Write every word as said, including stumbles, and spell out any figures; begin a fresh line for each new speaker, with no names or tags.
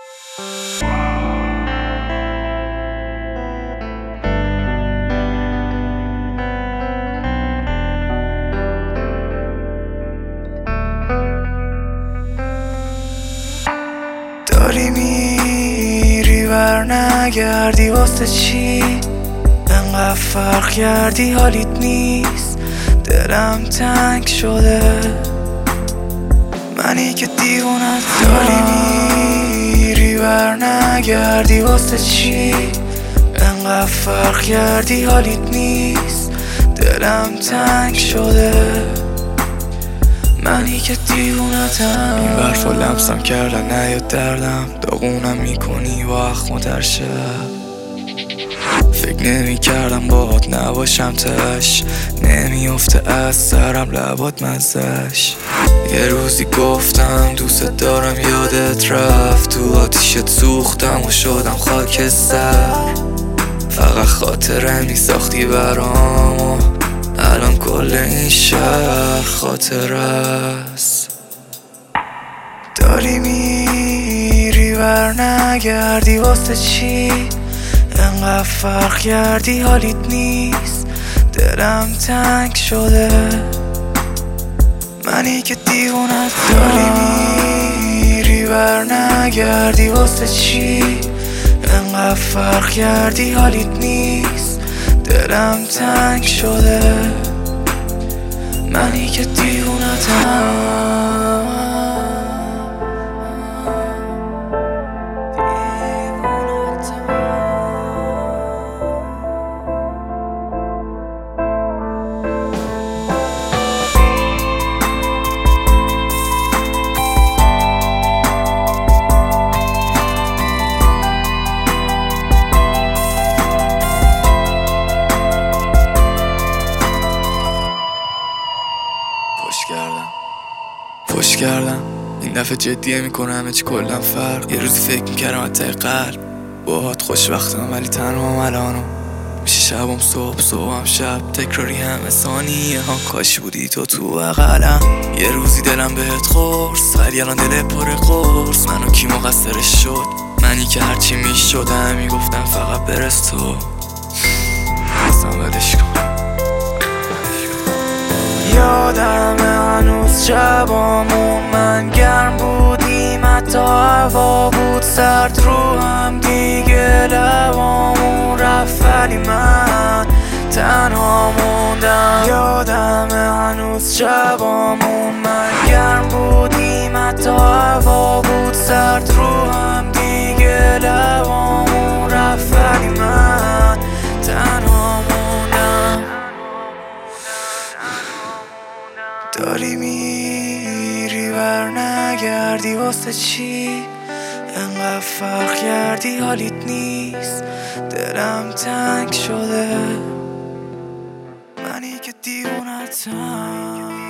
داری میری ور نگردی واسه چی؟ انقدر فرق کردی حالیت نیست، دلم تنگ شده. منی که دیوونت داری میری ور نگردی واسه چی؟ انقدر فرق کردی حالیت نیست، دلم تنگ شده. منی که دیوونتم. این برفا لمسم کردن نیاد دردم، داغونم میکنی با اخم و ترشه. فکر نمی کردم باهات نباشم تش، نمیافته از سرم لبات مزش. یه روزی گفتم دوست دارم یادت رفت، تو آتیشت سوختم و شدم خاکستر. فقط خاطره می ساختی برام و الان کل این شهر خاطر است. داری میری ور نگردی واسه چی؟ انقدر فرق کردی حالیت نیست، دلم تنگ شده. منی که دیوونت داری میری ور نگردی واسه چی؟ انقدر فرق کردی حالیت نیست، دلم تنگ شده. منی که دیوونتم. پشت کردم پشت کردم این دفعه جدیه میکنم همه چی کلم فرق. یه روزی فکر میکردم حتی قلب باهات خوشبختم، ولی تنهام الانم. میشه شبم صبح صبحم شب، تکراری همه ثانیه ها. کاش بودی تو تو بغلم. یه روزی دلم بهت خورس، ولی الان دل پر قرص. منو کی مقصرش شد؟ منی که هرچی میشدم میگفتم فقط برس تو. اصلا ولش کن. یادمه هنوز شبامون من گرم بودیم، حتی هوا بود سرد رو هم دیگه. لبامون رفت ولی من تنها موندم. یادمه هنوز شبامون من گرم بودیم، حتی هوا بود سرد رو هم دیگه. لبامون رفت ولی من تنها موندم. داری میری ور نگردی واسه چی؟ انقدر فرق کردی حالیت نیست، دلم تنگ شده. منی که دیوونتم.